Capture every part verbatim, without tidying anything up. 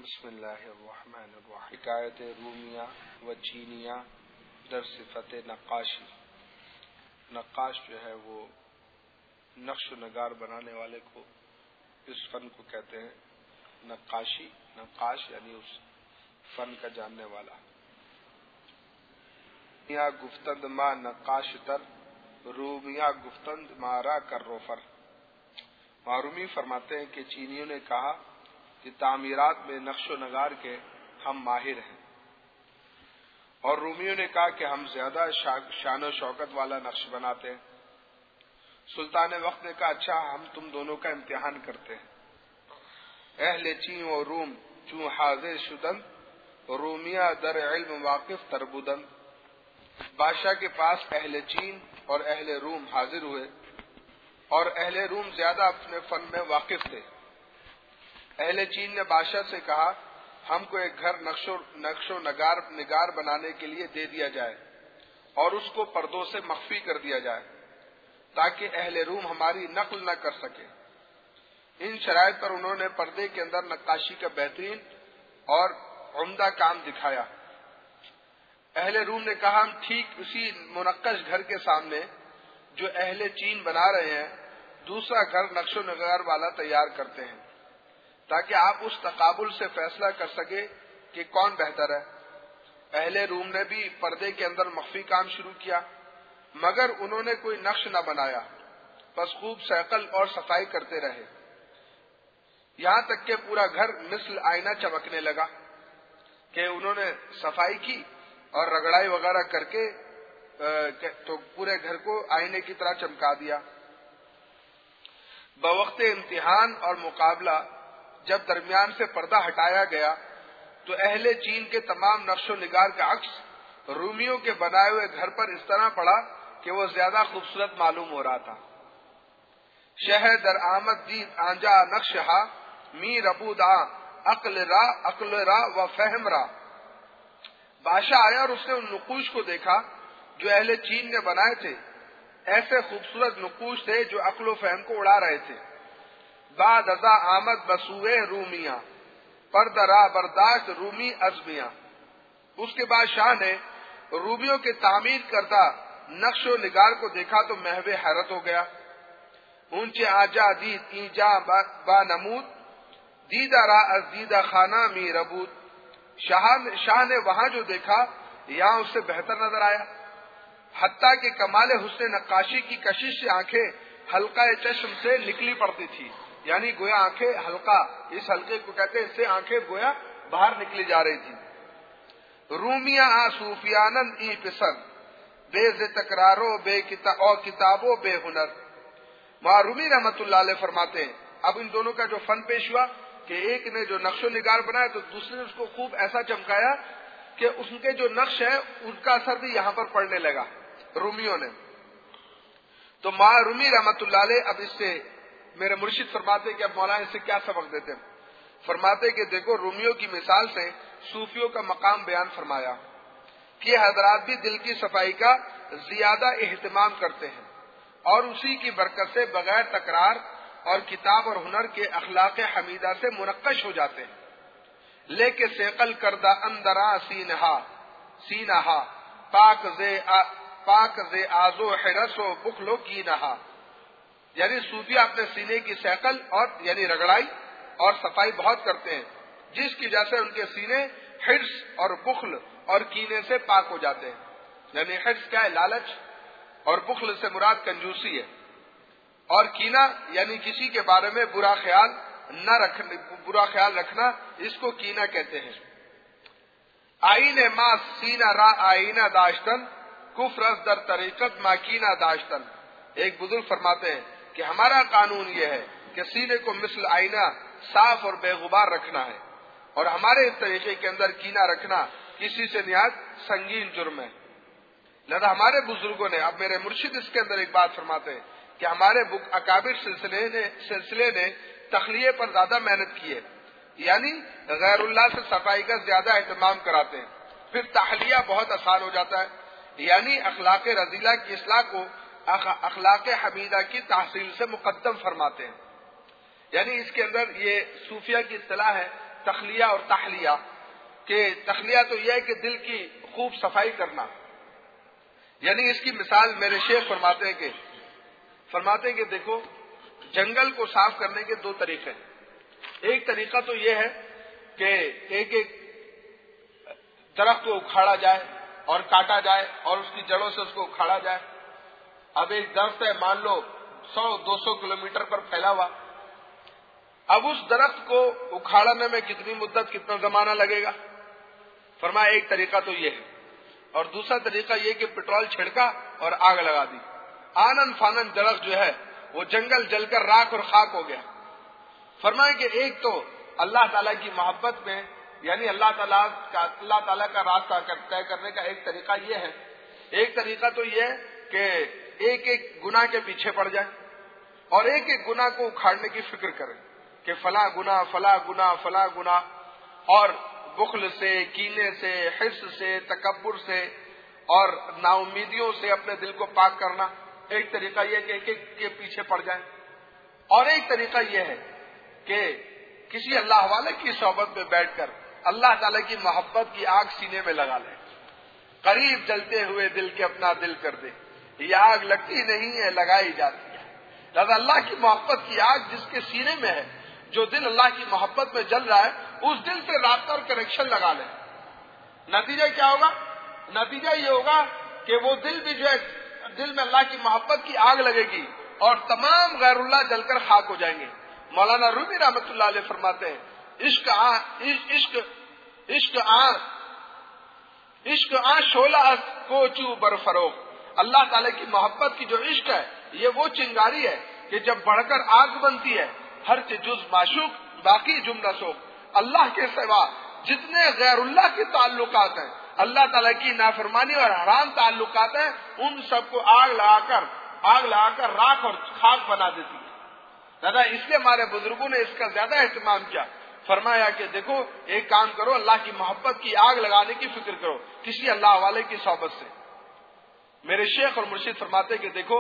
بسم اللہ الرحمن الرحیم. حکایت رومیہ و چینیہ در صفت نقاشی. نقاش جو ہے وہ نقش و نگار بنانے والے کو اس فن کو کہتے ہیں نقاشی. نقاش یعنی اس فن کا جاننے والا. یا گفتند ما نقاش تر رومیہ گفتند مارا کر روفر. معرومی فرماتے ہیں کہ چینیوں نے کہا کہ تعمیرات میں نقش و نگار کے ہم ماہر ہیں، اور رومیوں نے کہا کہ ہم زیادہ شان و شوکت والا نقش بناتے ہیں. سلطان وقت نے کہا اچھا ہم تم دونوں کا امتحان کرتے ہیں. اہل چین و روم چوں حاضر شدن رومیہ در علم واقف تربودن. بادشاہ کے پاس اہل چین اور اہل روم حاضر ہوئے، اور اہل روم زیادہ اپنے فن میں واقف تھے. اہل چین نے بادشاہ سے کہا ہم کو ایک گھر نقش و نقش و نگار نگار بنانے کے لیے دے دیا جائے اور اس کو پردوں سے مخفی کر دیا جائے تاکہ اہل روم ہماری نقل نہ کر سکے. ان شرائط پر انہوں نے پردے کے اندر نقاشی کا بہترین اور عمدہ کام دکھایا. اہل روم نے کہا ہم ٹھیک اسی منقش گھر کے سامنے جو اہل چین بنا رہے ہیں دوسرا گھر نقش و نگار والا تیار کرتے ہیں تاکہ آپ اس تقابل سے فیصلہ کر سکے کہ کون بہتر ہے. اہل روم نے بھی پردے کے اندر مخفی کام شروع کیا، مگر انہوں نے کوئی نقش نہ بنایا، بس خوب سیقل اور صفائی کرتے رہے، یہاں تک کہ پورا گھر مثل آئینہ چمکنے لگا. کہ انہوں نے صفائی کی اور رگڑائی وغیرہ کر کے تو پورے گھر کو آئینے کی طرح چمکا دیا. بوقت امتحان اور مقابلہ جب درمیان سے پردہ ہٹایا گیا تو اہل چین کے تمام نقش و نگار کا عکس رومیوں کے بنائے ہوئے گھر پر اس طرح پڑا کہ وہ زیادہ خوبصورت معلوم ہو رہا تھا. شہر در آمد دید آنجا نقشہا می ربود آ عقل را عقل را و فہم را. بادشاہ آیا اور اس نے ان نقوش کو دیکھا جو اہل چین نے بنائے تھے. ایسے خوبصورت نقوش تھے جو عقل و فہم کو اڑا رہے تھے. بعد ازا آمد بسوئے رومیاں پردرا برداشت رومی ازمیاں. اس کے بعد شاہ نے رومیوں کے تعمیر کردہ نقش و نگار کو دیکھا تو محو حیرت ہو گیا. اونچے آجا دید اینجا با نمود دیدہ را از دیدہ خانہ می ربود. شاہ نے وہاں جو دیکھا یہاں اس سے بہتر نظر آیا، حتیٰ کہ کمال حسن نقاشی کی کشش سے آنکھیں حلقہ چشم سے نکلی پڑتی تھی. یعنی گویا آنکھیں حلقہ اس حلقے کو کہتے ہیں، اس سے آنکھیں گویا باہر نکلی جا رہی تھی. رومیاں آ صوفیانند ای پسند بے ز تکرارو بے کتابو بے ہنر. وہاں رومی رحمت اللہ علیہ فرماتے ہیں اب ان دونوں کا جو فن پیش ہوا کہ ایک نے جو نقش و نگار بنایا تو دوسرے نے اس کو خوب ایسا چمکایا کہ اس کے جو نقش ہے ان کا اثر بھی یہاں پر پڑنے لگا رومیوں نے. تو ماں رومی رحمت اللہ علیہ اب اس سے میرے مرشد فرماتے کہ اب مولانا اس سے کیا سبق دیتے ہیں. فرماتے کہ دیکھو رومیوں کی مثال سے صوفیوں کا مقام بیان فرمایا کہ حضرات بھی دل کی صفائی کا زیادہ اہتمام کرتے ہیں اور اسی کی برکت سے بغیر تکرار اور کتاب اور ہنر کے اخلاق حمیدہ سے منقش ہو جاتے ہیں. لیکن سیقل کردہ اندرا سینہا سینہا پاک زے پاک زے آزو حرس و بخل و کی نہا. یعنی صوفیہ اپنے سینے کی سیقل اور یعنی رگڑائی اور صفائی بہت کرتے ہیں جس کی وجہ سے ان کے سینے حرص اور بخل اور کینے سے پاک ہو جاتے ہیں. یعنی حرص کیا ہے؟ لالچ. اور بخل سے مراد کنجوسی ہے. اور کینہ یعنی کسی کے بارے میں برا خیال نہ رکھنا برا خیال رکھنا اس کو کینہ کہتے ہیں. آئینہ ما سینہ را آئینہ داشتن کفر از در طریقت ما کینہ داشتن. ایک بزرگ فرماتے ہیں کہ ہمارا قانون یہ ہے کہ سینے کو مثل آئینہ صاف اور بے غبار رکھنا ہے، اور ہمارے اس طریقے کے اندر کینہ رکھنا کسی سے نہایت سنگین جرم ہے. لہذا ہمارے بزرگوں نے اب میرے مرشد اس کے اندر ایک بات فرماتے ہیں کہ ہمارے اکابر سلسلے نے سلسلے نے تخلیے پر زیادہ محنت کی ہے، یعنی غیر اللہ سے صفائی کا زیادہ اہتمام کراتے ہیں. پھر تحلیہ بہت آسان ہو جاتا ہے، یعنی اخلاق رذیلہ کی اصلاح کو اخلاق حمیدہ کی تحصیل سے مقدم فرماتے ہیں. یعنی اس کے اندر یہ صوفیہ کی اصطلاح ہے تخلیہ اور تحلیہ، کہ تخلیہ تو یہ ہے کہ دل کی خوب صفائی کرنا، یعنی اس کی مثال میرے شیخ فرماتے ہیں کہ فرماتے ہیں کہ دیکھو جنگل کو صاف کرنے کے دو طریقے ہیں۔ ایک طریقہ تو یہ ہے کہ ایک ایک درخت کو اکھاڑا جائے اور کاٹا جائے اور اس کی جڑوں سے اس کو اکھاڑا جائے۔ اب ایک درخت ہے مان لو سو دو سو کلو میٹر پر پھیلا ہوا، اب اس درخت کو اکھاڑنے میں کتنی مدت کتنا زمانہ لگے گا؟ فرمایا ایک طریقہ تو یہ ہے، اور دوسرا طریقہ یہ کہ پٹرول چھڑکا اور آگ لگا دی، آنن فانن درخت جو ہے وہ جنگل جل کر راکھ اور خاک ہو گیا۔ فرمایا کہ ایک تو اللہ تعالیٰ کی محبت میں، یعنی اللہ تعالیٰ کا اللہ تعالیٰ کا راستہ طے کرنے کا ایک طریقہ یہ ہے، ایک طریقہ تو یہ کہ ایک ایک گناہ کے پیچھے پڑ جائے اور ایک ایک گناہ کو اکھاڑنے کی فکر کرے کہ فلاں گناہ فلاں گناہ فلاں گناہ، اور بخل سے، کینے سے، حرص سے، تکبر سے اور نا امیدیوں سے اپنے دل کو پاک کرنا۔ ایک طریقہ یہ کہ ایک ایک کے پیچھے پڑ جائیں، اور ایک طریقہ یہ ہے کہ کسی اللہ والے کی صحبت میں بیٹھ کر اللہ تعالی کی محبت کی آگ سینے میں لگا لیں، قریب جلتے ہوئے دل کے اپنا دل کر دے، یہ آگ لگتی نہیں ہے لگائی جاتی ہے۔ لہذا اللہ کی محبت کی آگ جس کے سینے میں ہے، جو دل اللہ کی محبت میں جل رہا ہے، اس دل سے رابطہ اور کنیکشن لگا لیں۔ نتیجہ کیا ہوگا؟ نتیجہ یہ ہوگا کہ وہ دل بھی جو ہے دل میں اللہ کی محبت کی آگ لگے گی اور تمام غیر اللہ جل کر خاک ہو جائیں گے۔ مولانا رومی رحمۃ اللہ علیہ فرماتے ہیں عشق آ عشق عشق آ عشق آ شولہ کو چو برفروغ، اللہ تعالی کی محبت کی جو عشق ہے یہ وہ چنگاری ہے کہ جب بڑھ کر آگ بنتی ہے، ہر سے جز معشوق باقی جملہ سوق، اللہ کے سوا جتنے غیر اللہ کے تعلقات ہیں، اللہ تعالیٰ کی نافرمانی اور حرام تعلقات ہیں، ان سب کو آگ لگا کر آگ لگا کر راکھ اور خاک بنا دیتی ہے۔ دادا اس لیے ہمارے بزرگوں نے اس کا زیادہ اہتمام کیا، فرمایا کہ دیکھو ایک کام کرو، اللہ کی محبت کی آگ لگانے کی فکر کرو کسی اللہ والے کی صحبت سے۔ میرے شیخ اور مرشد فرماتے کہ دیکھو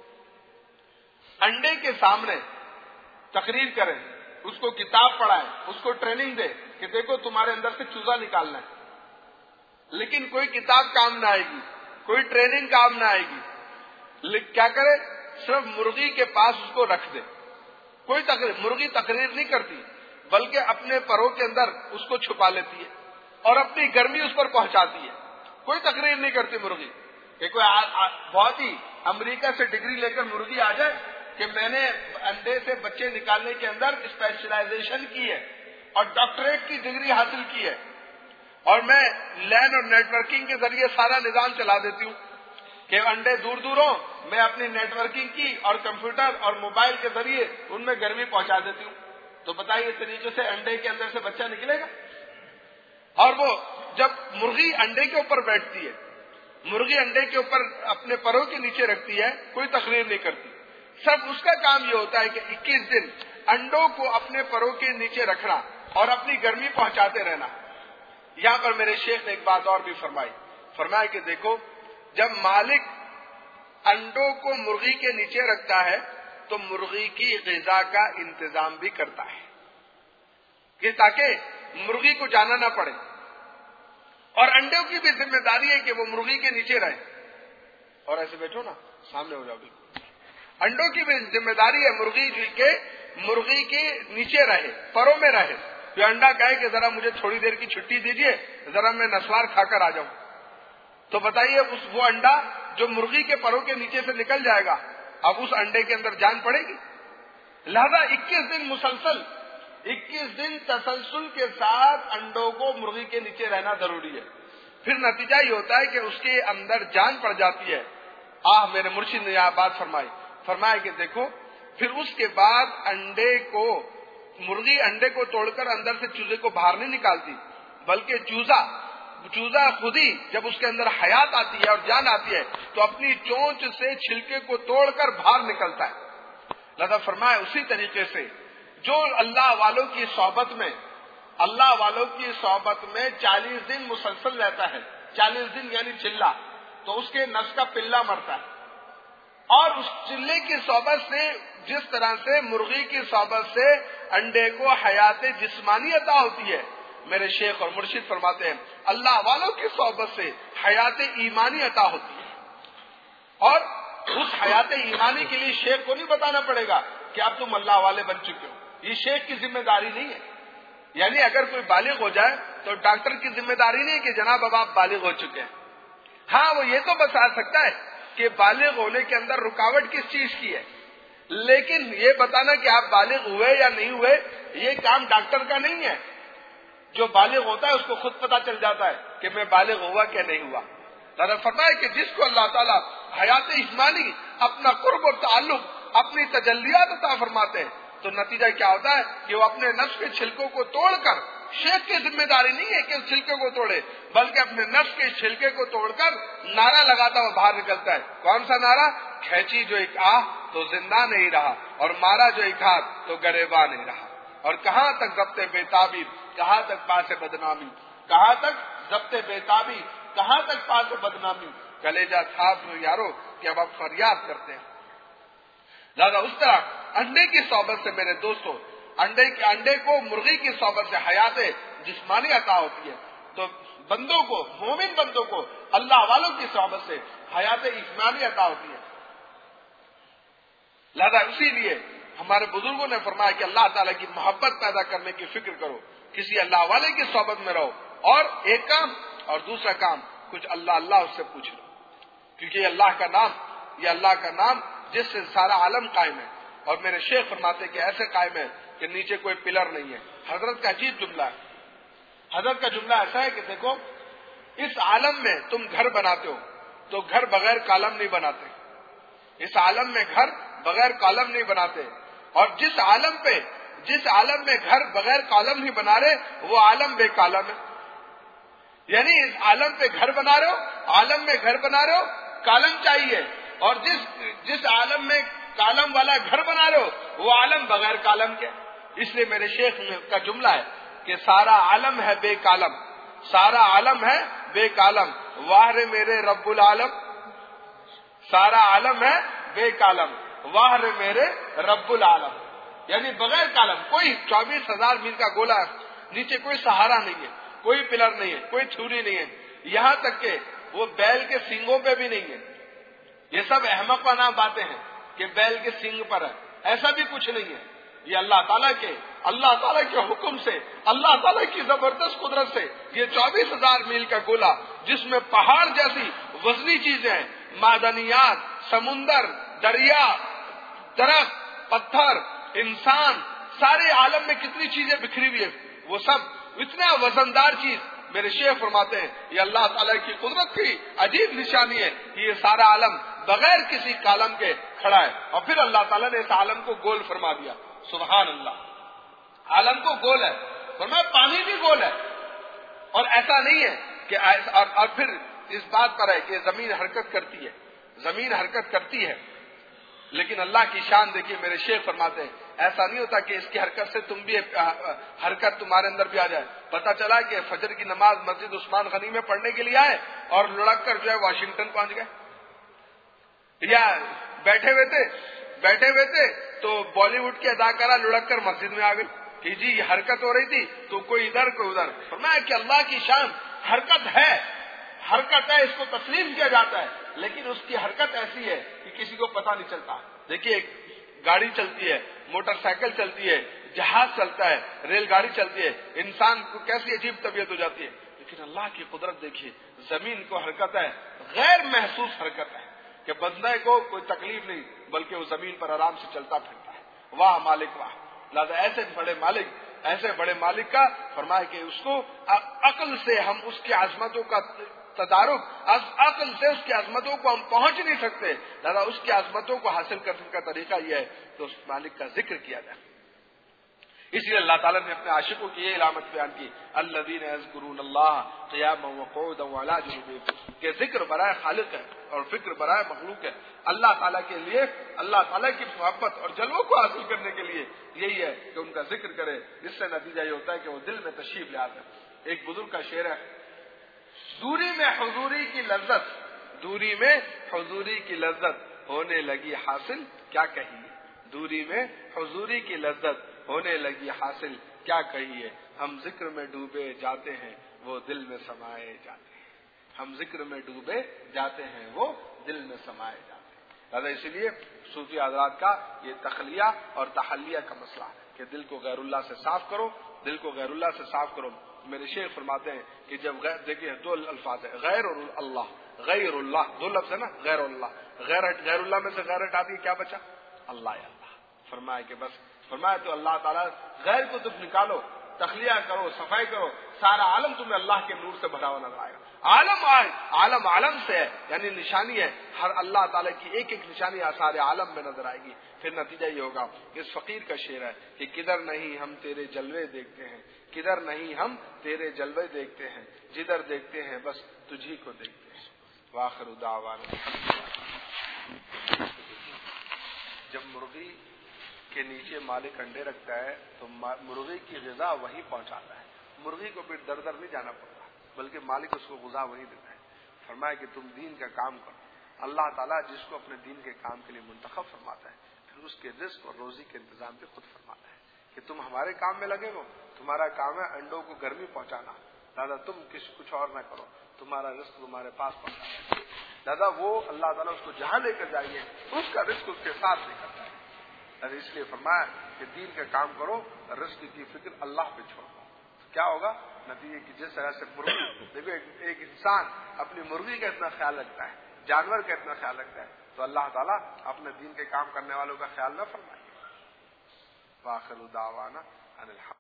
انڈے کے سامنے تقریر کریں، اس کو کتاب پڑھائیں، اس کو ٹریننگ دے کہ دیکھو تمہارے اندر سے چوزا نکالنا ہے، لیکن کوئی کتاب کام نہ آئے گی، کوئی ٹریننگ کام نہ آئے گی۔ کیا کرے؟ صرف مرغی کے پاس اس کو رکھ دے، کوئی تقریر مرغی تقریر نہیں کرتی بلکہ اپنے پروں کے اندر اس کو چھپا لیتی ہے اور اپنی گرمی اس پر پہنچاتی ہے، کوئی تقریر نہیں کرتی مرغی۔ کہ کوئی آ, آ, بہت ہی امریکہ سے ڈگری لے کر مرغی آ جائے کہ میں نے انڈے سے بچے نکالنے کے اندر اسپیشلائزیشن کی ہے اور ڈاکٹریٹ کی ڈگری حاصل کی ہے اور میں لین اور نیٹ ورکنگ کے ذریعے سارا نظام چلا دیتی ہوں کہ انڈے دور دور ہوں، میں اپنی نیٹ ورکنگ کی اور کمپیوٹر اور موبائل کے ذریعے ان میں گرمی پہنچا دیتی ہوں، تو بتائیے اس طریقے سے انڈے کے اندر سے بچہ نکلے گا؟ اور وہ جب مرغی انڈے کے اوپر بیٹھتی ہے، مرغی انڈے کے اوپر اپنے پروں کے نیچے رکھتی ہے، کوئی تقریر نہیں کرتی، سب اس کا کام یہ ہوتا ہے کہ اکیس دن انڈوں کو اپنے پروں کے نیچے رکھنا اور اپنی گرمی پہنچاتے رہنا۔ یہاں پر میرے شیخ نے ایک بات اور بھی فرمائی، فرمایا کہ دیکھو جب مالک انڈوں کو مرغی کے نیچے رکھتا ہے تو مرغی کی غذا کا انتظام بھی کرتا ہے کہ تاکہ مرغی کو جانا نہ پڑے، اور انڈوں کی بھی ذمہ داری ہے کہ وہ مرغی کے نیچے رہے۔ اور ایسے بیٹھو نا، سامنے ہو جاؤ بالکل۔ انڈوں کی بھی ذمہ داری ہے مرغی کے مرغی کے نیچے رہے، پروں میں رہے۔ جو انڈا کہے کہ ذرا مجھے تھوڑی دیر کی چھٹی دیجیے، ذرا میں نسوار کھا کر آ جاؤں، تو بتائیے اس وہ انڈا جو مرغی کے پروں کے نیچے سے نکل جائے گا، اب اس انڈے کے اندر جان پڑے گی؟ لہذا اکیس دن مسلسل اکیس دن تسلسل کے ساتھ انڈوں کو مرغی کے نیچے رہنا ضروری ہے، پھر نتیجہ یہ ہوتا ہے کہ اس کے اندر جان پڑ جاتی ہے۔ آہ میرے مرشد نے یہ بات فرمائی، فرمایا کہ دیکھو پھر اس کے بعد انڈے کو مرغی انڈے کو توڑ کر اندر سے چوزے کو باہر نہیں نکالتی، بلکہ چوزا چوزا خود ہی جب اس کے اندر حیات آتی ہے اور جان آتی ہے تو اپنی چونچ سے چھلکے کو توڑ کر باہر نکلتا ہے۔ لہذا فرمایا اسی طریقے سے جو اللہ والوں کی صحبت میں اللہ والوں کی صحبت میں چالیس دن مسلسل رہتا ہے، چالیس دن یعنی چلہ، تو اس کے نفس کا پلہ مرتا ہے، اور اس چلے کی صحبت سے جس طرح سے مرغی کی صحبت سے انڈے کو حیات جسمانی عطا ہوتی ہے، میرے شیخ اور مرشد فرماتے ہیں اللہ والوں کی صحبت سے حیات ایمانی عطا ہوتی ہے، اور اس حیات ایمانی کے لیے شیخ کو نہیں بتانا پڑے گا کہ اب تم اللہ والے بن چکے ہو، یہ شیخ کی ذمہ داری نہیں ہے۔ یعنی اگر کوئی بالغ ہو جائے تو ڈاکٹر کی ذمہ داری نہیں کہ جناب اب آپ بالغ ہو چکے ہیں، ہاں وہ یہ تو بتا سکتا ہے کہ بالغ ہونے کے اندر رکاوٹ کس چیز کی ہے، لیکن یہ بتانا کہ آپ بالغ ہوئے یا نہیں ہوئے یہ کام ڈاکٹر کا نہیں ہے۔ جو بالغ ہوتا ہے اس کو خود پتا چل جاتا ہے کہ میں بالغ ہوا کہ نہیں ہوا۔ دادا فرمائے کہ جس کو اللہ تعالیٰ حیات ایمانی، اپنا قرب اور تعلق، اپنی تجلیات عطا فرماتے ہیں تو نتیجہ کیا ہوتا ہے کہ وہ اپنے نفس کے چھلکوں کو توڑ کر، شیخ کی ذمہ داری نہیں ہے کہ اس چھلکے کو توڑے، بلکہ اپنے نفس کے چھلکے کو توڑ کر نعرہ لگاتا ہوا باہر نکلتا ہے۔ کون سا نعرہ؟ کھینچی جو ایک آہ تو زندہ نہیں رہا، اور مارا جو ایک ہاتھ تو گریباں نہیں رہا۔ اور کہاں تک ضبط بےتابی، کہاں تک پاس بدنامی، کہاں تک ضبط بےتابی، کہاں تک پاس بدنامی، کلیجہ تھا تو یارو کہ اب آپ فریاد کرتے ہیں۔ زیادہ اس طرح انڈے کی صحبت سے میرے دوستوں، انڈے کے انڈے کو مرغی کی صحبت سے حیات جسمانی عطا ہوتی ہے، تو بندوں کو، مومن بندوں کو اللہ والوں کی صحبت سے حیات ایمانی عطا ہوتی ہے۔ لہذا اسی لیے ہمارے بزرگوں نے فرمایا کہ اللہ تعالیٰ کی محبت پیدا کرنے کی فکر کرو، کسی اللہ والے کی صحبت میں رہو، اور ایک کام اور دوسرا کام کچھ اللہ اللہ اس سے پوچھ لو، کیونکہ یہ اللہ کا نام، یہ اللہ کا نام جس سے سارا عالم قائم ہے۔ اور میرے شیخ فرماتے کہ ایسے قائم ہے کہ نیچے کوئی پلر نہیں ہے۔ حضرت کا عجیب جملہ ہے، حضرت کا جملہ ایسا ہے کہ دیکھو اس عالم میں تم گھر بناتے ہو تو گھر بغیر کالم نہیں بناتے، اس عالم میں گھر بغیر کالم نہیں بناتے، اور جس عالم پہ جس عالم میں گھر بغیر کالم نہیں بنا رہے وہ عالم بے کالم ہے۔ یعنی اس عالم پہ گھر بنا رہے ہو، عالم میں گھر بنا رہے ہو، کالم چاہیے، اور جس جس عالم میں کالم والا گھر بنا رہے ہو وہ عالم بغیر کالم کے۔ اس لیے میرے شیخ کا جملہ ہے کہ سارا عالم ہے بے کالم، سارا عالم ہے بے کالم، واہ رے میرے رب العالم، سارا عالم ہے بے کالم، واہ رے میرے رب العالم۔ یعنی بغیر کالم، کوئی چوبیس ہزار میل کا گولا ہے، نیچے کوئی سہارا نہیں ہے، کوئی پلر نہیں ہے، کوئی چھری نہیں ہے، یہاں تک کہ وہ بیل کے سینگوں پہ بھی نہیں ہے۔ یہ سب احمقانہ باتیں ہیں کہ بیل کے سینگ پر ہے، ایسا بھی کچھ نہیں ہے۔ یہ اللہ تعالیٰ کے اللہ تعالیٰ کے حکم سے، اللہ تعالیٰ کی زبردست قدرت سے یہ چوبیس ہزار میل کا گولا، جس میں پہاڑ جیسی وزنی چیزیں ہیں، معدنیات، سمندر، دریا، درخت، پتھر، انسان، سارے عالم میں کتنی چیزیں بکھری ہوئی ہیں، وہ سب اتنا وزندار چیز، میرے شیخ فرماتے ہیں یہ اللہ تعالیٰ کی قدرت کی عجیب نشانی ہے کہ یہ سارا عالم بغیر کسی کالم کے کھڑا ہے، اور پھر اللہ تعالیٰ نے اس عالم کو گول فرما دیا۔ سبحان اللہ، عالم کو گول ہے، فرمایا پانی بھی گول ہے، اور ایسا نہیں ہے کہ اور, اور پھر اس بات پر ہے کہ زمین حرکت کرتی ہے، زمین حرکت کرتی ہے، لیکن اللہ کی شان دیکھیے، میرے شیخ فرماتے ہیں ایسا نہیں ہوتا کہ اس کی حرکت سے تم بھی حرکت تمہارے اندر بھی آ جائے۔ پتہ چلا کہ فجر کی نماز مسجد عثمان غنی میں پڑھنے کے لیے آئے اور لڑک کر جو ہے واشنگٹن پہنچ گئے، یا بیٹھے ہوئے تھے بیٹھے ہوئے تھے تو بالی ووڈ کی اداکارہ لڑک کر مسجد میں آ گئی کہ جی یہ حرکت ہو رہی تھی تو کوئی ادھر کوئی ادھر۔ فرمایا کہ اللہ کی شان حرکت ہے، حرکت ہے، اس کو تسلیم کیا جاتا ہے، لیکن اس کی حرکت ایسی ہے کہ کسی کو پتہ نہیں چلتا۔ دیکھیے گاڑی چلتی ہے، موٹر سائیکل چلتی ہے، جہاز چلتا ہے، ریل گاڑی چلتی ہے، انسان کو کیسی عجیب طبیعت ہو جاتی ہے، لیکن اللہ کی قدرت دیکھیے، زمین کو حرکت ہے، غیر محسوس حرکت ہے کہ بندے کو کوئی تکلیف نہیں، بلکہ وہ زمین پر آرام سے چلتا پھرتا ہے۔ واہ مالک واہ! لہذا ایسے بڑے مالک ایسے بڑے مالک کا فرمایا کہ اس کو عقل سے ہم اس کی عظمتوں کا تدارک، عقل سے اس کی عظمتوں کو ہم پہنچ نہیں سکتے، لہذا اس کی عظمتوں کو حاصل کرنے کا طریقہ یہ ہے کہ اس مالک کا ذکر کیا جائے۔ اس لیے اللہ تعالیٰ نے اپنے عاشقوں کی یہ علامت بیان کی، الذین یذکرون اللہ قیاما وقعودا وعلی جنوبہم، کہ ذکر برائے خالق ہے اور فکر برائے مخلوق ہے۔ اللہ تعالیٰ کے لیے، اللہ تعالیٰ کی محبت اور جلووں کو حاصل کرنے کے لیے یہی ہے کہ ان کا ذکر کرے، اس سے نتیجہ یہ ہوتا ہے کہ وہ دل میں تشریف لے آتے ہیں۔ ایک بزرگ کا شعر ہے، دوری میں حضوری کی لذت، دوری میں حضوری کی لذت ہونے لگی حاصل کیا کہیے، دوری میں حضوری کی لذت ہونے لگی حاصل کیا کہیے، ہم ذکر میں ڈوبے جاتے ہیں وہ دل میں سمائے جاتے ہیں، ہم ذکر میں ڈوبے جاتے ہیں وہ دل میں سمائے جاتے ہیں۔ لہذا اسی لیے صوفی حضرات کا یہ تخلیہ اور تحلیہ کا مسئلہ ہے کہ دل کو غیر اللہ سے صاف کرو، دل کو غیر اللہ سے صاف کرو۔ میرے شیخ فرماتے ہیں کہ جب غیر دیکھیے دو الفاظ ہے، غیر اور اللہ، غیر اللہ دو لفظ ہے نا، غیر اللہ، غیر غیر اللہ میں سے غیر ہٹا دی کیا بچا؟ اللہ یا اللہ۔ فرمایا کہ بس فرمایا تو اللہ تعالیٰ غیر کو تم نکالو، تخلیہ کرو، صفائی کرو، سارا عالم تمہیں اللہ کے نور سے بھرا ہوا نظر آئے گا۔ عالم آئے عالم عالم سے ہے، یعنی نشانی ہے، ہر اللہ تعالیٰ کی ایک ایک نشانی سارے عالم میں نظر آئے گی۔ پھر نتیجہ یہ ہوگا کہ اس فقیر کا شعر ہے کہ کدھر نہیں ہم تیرے جلوے دیکھتے ہیں، کدھر نہیں ہم تیرے جلوے دیکھتے ہیں، جدھر دیکھتے ہیں بس تجھی کو دیکھتے ہیں۔ وآخر دعوانا جب مرغی کے نیچے مالک انڈے رکھتا ہے تو مرغی کی غذا وہی پہنچاتا ہے، مرغی کو پھر در در نہیں جانا پڑتا بلکہ مالک اس کو غذا وہی دیتا ہے۔ فرمایا کہ تم دین کا کام کرو، اللہ تعالیٰ جس کو اپنے دین کے کام کے لیے منتخب فرماتا ہے پھر اس کے رزق اور روزی کے انتظام بھی خود فرماتا ہے کہ تم ہمارے کام میں لگے ہو، تمہارا کام ہے انڈوں کو گرمی پہنچانا، دادا تم کچھ کچھ اور نہ کرو، تمہارا رزق تمہارے پاس پہنچانا ہے۔ دادا وہ اللہ تعالیٰ اس کو جہاں لے کر جائیے اس کا رزق اس کے ساتھ لے کر جائے، اس لیے فرمایا کہ دین کا کام کرو، رزق کی فکر اللہ پہ چھوڑ دو۔ کیا ہوگا نتیجے کی جس طرح سے مرغی دیکھو ایک انسان اپنی مرغی کا اتنا خیال رکھتا ہے، جانور کا اتنا خیال رکھتا ہے، تو اللہ تعالیٰ اپنے دین کے کام کرنے والوں کا خیال نہ فرمائے۔ وآخر دعوانا ان الحمد